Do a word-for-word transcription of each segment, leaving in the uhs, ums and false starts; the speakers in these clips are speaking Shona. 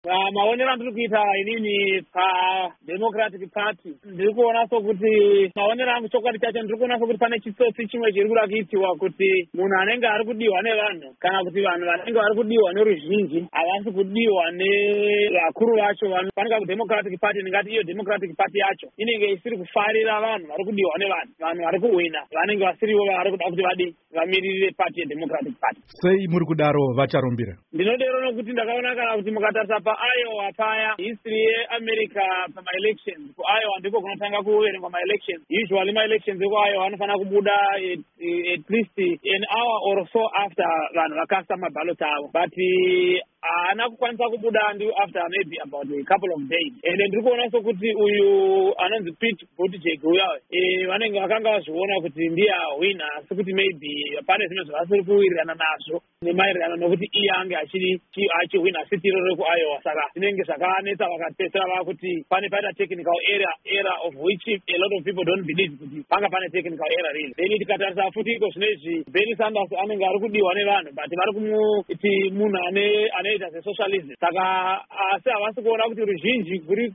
maonero andiri kuita inini paDemocratic Party ndiri kuona sokuti maonero angu chokwadi chacho ndiri kuona sokuti pane chitsotsi chimwe chiri kuda kuitiwa kuti munhu anenge ari kudiwa nevanhu kana kuti vanhu vanenge vari kudiwa neruzhinji havasi kudiwa nevakuru vacho. Vanhu fanika kuDemocratic Party ndingati iyo Democratic Party yacho inenge isiri kufarira vanhu vari kudiwa nevanhu. Vanhu vari kuhwina vanenge vasirivo vari kuda kuti vadi vamiririre party yeDemocratic Party. Sei muri kudaro vacharumbira? Ndinodero nokuti ndakaona kana kuti mukatarisa paIowa paya history yeAmerica pamaelections, kuIowa ndiko kunotanga kuverengwa maelections. Usually maelections ekuIowa anofanira kubuda at, at least an hour or so after vanhu vakasta maballot avo, but haana kukwanisa kubuda ndi after maybe about a couple of days. Ende ndiri kuona sokuti uyu anonzi Pete Buttigieg uya eh vanenge vakanga vazviona kuti ndiye wina, asi kuti maybe pane zvimwe zvavasiri kuwirirana nazvo nemaererano nokuti iye ange achiri achiwina sitiro rekuIowa. Saka zvinenge zvakanetsa vakapedzisira vakuti pane paita technical error error of which a lot of people don't believe kuti panga pane technical error really. Then tikatarisa futi iko zvinezvi Bernie Sanders anenge ari kudiwa nevanhu but vari kumuti munhu ane anoita sesocialism. Saka asi havasi kuona kuti ruzhinji kuri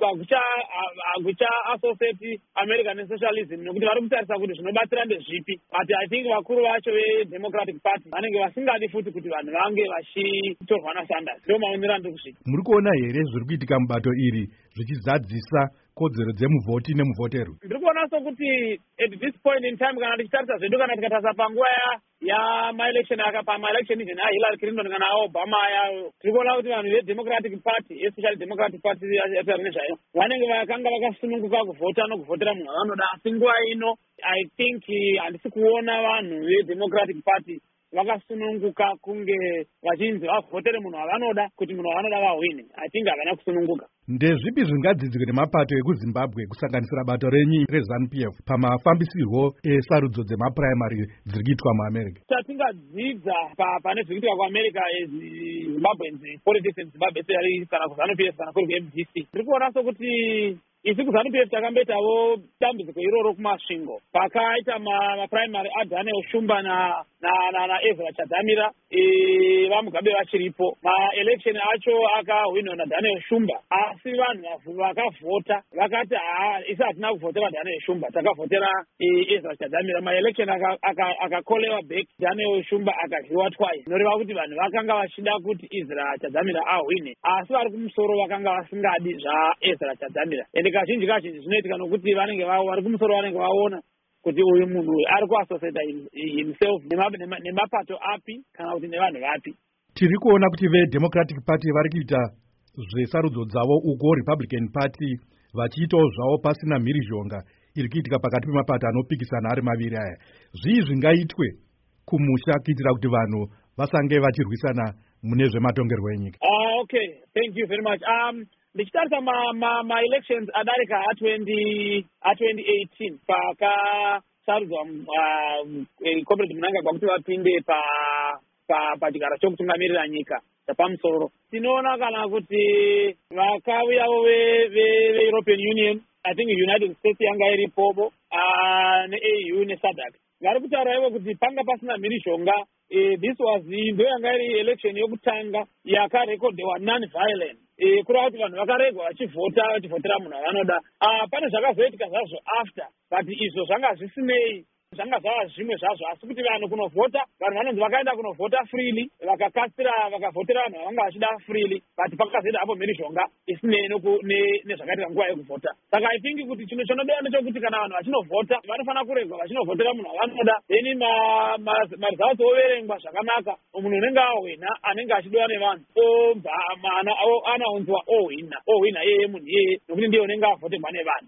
kucha associate America nesocialism nokuti vari kutarisa kuti zvinobatsira ndezvipi. But I think vakuru vacho veDemocratic Party vanenge vasingadi futi kuti vanhu vange vachitorwa naSanders. Ndio maonero andiri kusvika. Muri kuona here zviri kuitika mubato iri zvichizadzisa kodzero dzemuvhoti nemuvhotero? Ndiri kuona sokuti at this point in time kana tichitarisa zvedu kana tikatarisa panguva yamaelection pamaelection even aHillary Clinton kana aObama aya, tiri kuona kuti vanhu veDemocratic Party especially Democratic Party yataura nezvayo vanenge vakanga vakasununguka kuvhota nokuvhotera munhu vanoda. Asi nguva ino I think handisi kuona vanhu veDemocratic Party vakasununguka kunge vachinzi vavhotere munhu wavanoda kuti munhu wavanoda vahwine. I think havana kusununguka. Ndezvipi zvingadzidzike nemapato ekuZimbabwe kusanganisira bato renyu reZANU P F pamafambisirwo esarudzo dzemapuraimari dziri kuitwa muAmerica? Chatingadzidza pane zviri kuitika kuAmerica eZimbabweans politics in Zimbabwe especially kana kuZANU P F kana kuri kuM D C, ndiri kuona sokuti isi kuZANU P F takamboitawo dambudziko iroro kumasvingo pakaita mapuraimari aDaniel Shumba na naEzra Chadzamira vamugabe vachiripo. Maelection acho akahwinwa naDaniel Shumba asi vanhu vakavhota vakati haa isi hatina kuvhotera Daniel Shumba takavhotera Ezra Chadzamira. Maelection akakolewa back Daniel Shumba akaryiwa twice, noreva kuti vanhu vakanga vachida kuti Ezra Chadzamira ahwine asi vari kumusoro vakanga vasingadi zvaEzra Chadzamira. Ende kazhinji kazhinji zvinoitika nokuti vanenge vari kumusoro vanenge vaona kuti uyu munhu ari kuassociata himself nemapato api kana kuti nevanhu vapi. Tiri kuona kuti veDemocratic Party vari kuita zvesarudzo dzavo uko Republican Party vachiitawo zvavo pasina mhirizhonga iri kuitika pakati pemapato anopikisana ari maviri aya. Zvii zvingaitwe kumusha kuitira kuti vanhu vasange vachirwisana mune zvematongerwo enyika? Ah, okay, thank you very much. Um, ndichitarisa ma-elections ma, ma adarika a twenty eighteen pakasarudzwa comrade Mnangagwa kuti vapinde pa pachigaro chokutungamirira nyika chapamusoro. Tinoona kana kuti vakauyawo veEuropean Union, I think United States yanga iripopo neA U neSADC vari kutaura ivo kuti panga pasina mhirizhonga. This was ndo yanga iri election yokutanga yakarekodhewa non-violent. Kureva kuti vanhu vakaregwa vachivhota vachivhotera munhu wavanoda. Pane zvakazoitika zvazvo after, but izvo zvanga zvisinei, zvanga zvava zvimwe zvazvo, asi kuti vanhu kunovhota vanhu vanonzi vakaenda kunovhota freely vakakasira vakavhotera vanhu vavanga vachida freely, but pakazoita hapo mhirizhonga isinei nezvakaitika nguva yekuvhota. Saka I think kuti chinhu chinodiwa ndechokuti kana vanhu vachinovhota vanofanira kuregwa vachinovhotera munhu wavanoda, then maresults overengwa zvakanaka, munhu unenge ahwina anenge achidiwa nevanhu obva anaunzwa ohwina ohwina yeye munhu yeye nokuti ndiye unenge avhoterwa nevanhu.